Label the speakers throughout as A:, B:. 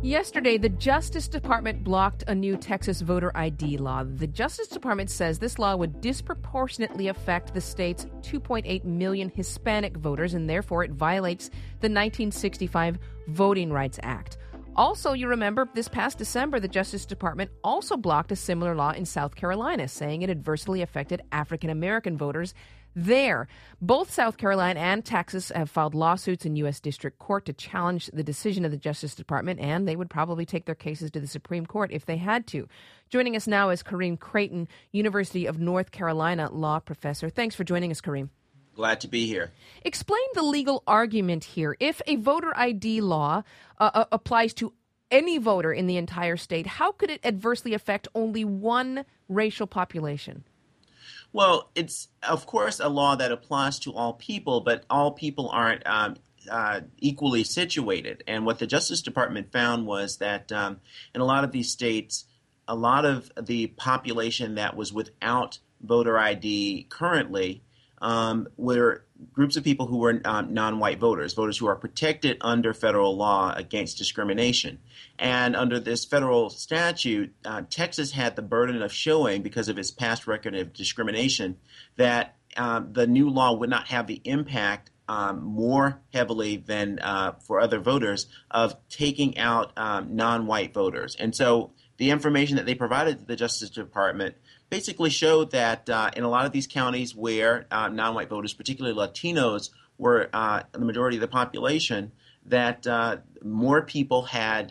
A: Yesterday, the Justice Department blocked a new Texas voter ID law. The Justice Department says this law would disproportionately affect the state's 2.8 million Hispanic voters, and therefore it violates the 1965 Voting Rights Act. Also, you remember, this past December, the Justice Department also blocked a similar law in South Carolina, saying it adversely affected African-American voters there. Both South Carolina and Texas have filed lawsuits in U.S. District Court to challenge the decision of the Justice Department, and they would probably take their cases to the Supreme Court if they had to. Joining us now is Kareem Creighton, University of North Carolina law professor. Thanks for joining us, Kareem.
B: Glad to be here.
A: Explain the legal argument here. If a voter ID law applies to any voter in the entire state, how could it adversely affect only one racial population?
B: Well, it's, of course, a law that applies to all people, but all people aren't equally situated. And what the Justice Department found was that in a lot of these states, a lot of the population that was without voter ID currently were groups of people who were non-white voters who are protected under federal law against discrimination. And under this federal statute, Texas had the burden of showing, because of its past record of discrimination, that the new law would not have the impact more heavily than for other voters of taking out non-white voters. And so the information that they provided to the Justice Department basically showed that in a lot of these counties where non-white voters, particularly Latinos, were the majority of the population, that more people had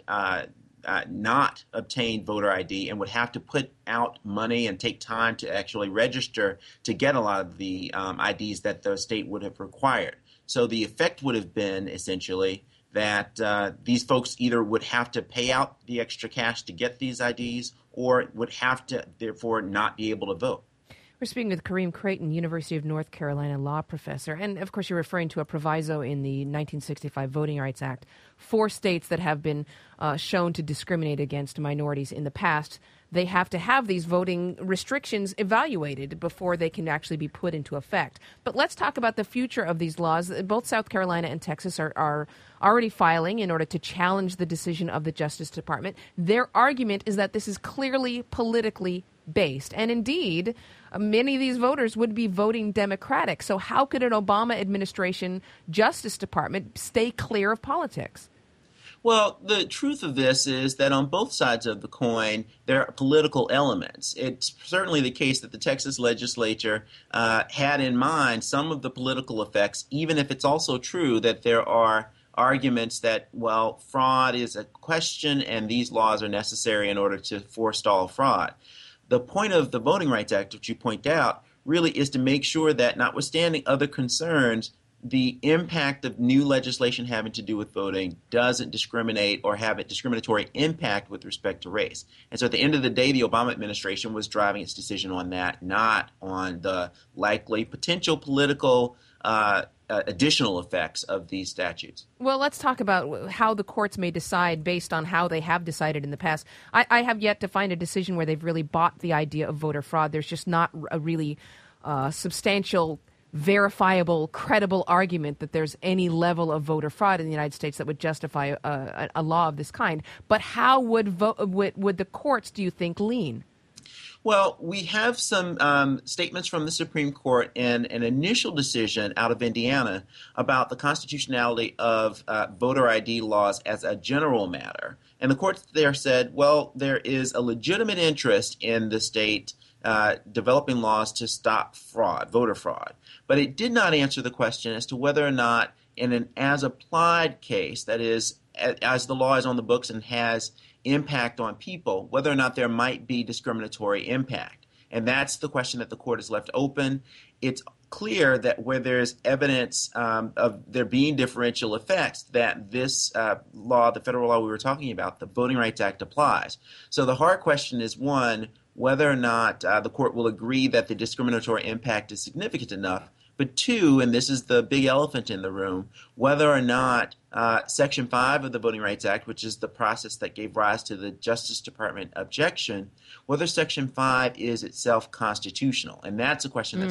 B: not obtained voter ID and would have to put out money and take time to actually register to get a lot of the IDs that the state would have required. So the effect would have been essentially that these folks either would have to pay out the extra cash to get these IDs or would have to, therefore, not be able to vote.
A: We're speaking with Kareem Creighton, University of North Carolina law professor. And, of course, you're referring to a proviso in the 1965 Voting Rights Act for states that have been shown to discriminate against minorities in the past. They have to have these voting restrictions evaluated before they can actually be put into effect. But let's talk about the future of these laws. Both South Carolina and Texas are already filing in order to challenge the decision of the Justice Department. Their argument is that this is clearly politically based. And indeed, many of these voters would be voting Democratic. So how could an Obama administration Justice Department stay clear of politics?
B: Well, the truth of this is that on both sides of the coin, there are political elements. It's certainly the case that the Texas legislature had in mind some of the political effects, even if it's also true that there are arguments that, well, fraud is a question and these laws are necessary in order to forestall fraud. The point of the Voting Rights Act, which you point out, really is to make sure that, notwithstanding other concerns, the impact of new legislation having to do with voting doesn't discriminate or have a discriminatory impact with respect to race. And so at the end of the day, the Obama administration was driving its decision on that, not on the likely potential political additional effects of these statutes.
A: Well, let's talk about how the courts may decide based on how they have decided in the past. I have yet to find a decision where they've really bought the idea of voter fraud. There's just not a really substantial, verifiable, credible argument that there's any level of voter fraud in the United States that would justify a law of this kind. But how would the courts, do you think, lean?
B: Well, we have some statements from the Supreme Court in an initial decision out of Indiana about the constitutionality of voter ID laws as a general matter. And the court there said, well, there is a legitimate interest in the state developing laws to stop fraud, voter fraud. But it did not answer the question as to whether or not in an as-applied case, that is, as the law is on the books and has impact on people, whether or not there might be discriminatory impact. And that's the question that the court has left open. It's clear that where there's evidence of there being differential effects, that this law, the federal law we were talking about, the Voting Rights Act, applies. So the hard question is, one, whether or not the court will agree that the discriminatory impact is significant enough. But two, and this is the big elephant in the room, whether or not Section 5 of the Voting Rights Act, which is the process that gave rise to the Justice Department objection, whether Section 5 is itself constitutional. And that's a question that's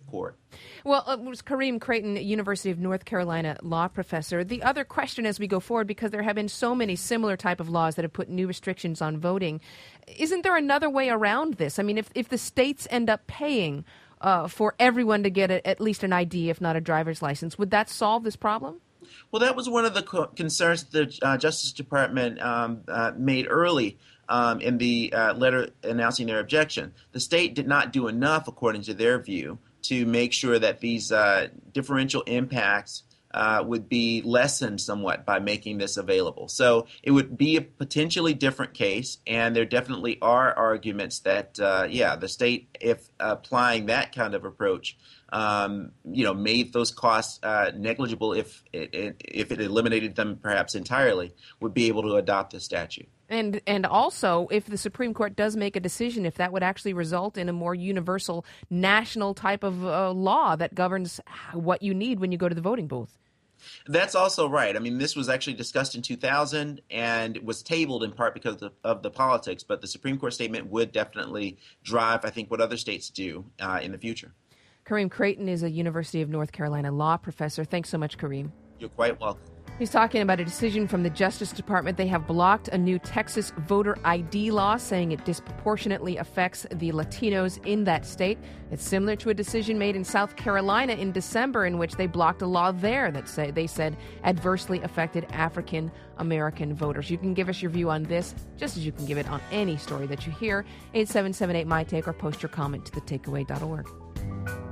B: court.
A: Well, it was Kareem Creighton, University of North Carolina law professor. The other question as we go forward, because there have been so many similar type of laws that have put new restrictions on voting, isn't there another way around this? I mean, if the states end up paying for everyone to get at least an ID, if not a driver's license, would that solve this problem?
B: Well, that was one of the concerns the Justice Department made early in the letter announcing their objection. The state did not do enough, according to their view, to make sure that these differential impacts would be lessened somewhat by making this available. So it would be a potentially different case, and there definitely are arguments that, the state, if applying that kind of approach, made those costs negligible, if it eliminated them perhaps entirely, would be able to adopt the statute.
A: And also, if the Supreme Court does make a decision, if that would actually result in a more universal national type of law that governs what you need when you go to the voting booth.
B: That's also right. I mean, this was actually discussed in 2000 and was tabled in part because of the politics, but the Supreme Court statement would definitely drive, I think, what other states do in the future.
A: Kareem Creighton is a University of North Carolina law professor. Thanks so much, Kareem.
B: You're quite welcome.
A: He's talking about a decision from the Justice Department. They have blocked a new Texas voter ID law, saying it disproportionately affects the Latinos in that state. It's similar to a decision made in South Carolina in December in which they blocked a law there that they said adversely affected African American voters. You can give us your view on this, just as you can give it on any story that you hear. 877-8-MY-TAKE or post your comment to thetakeaway.org.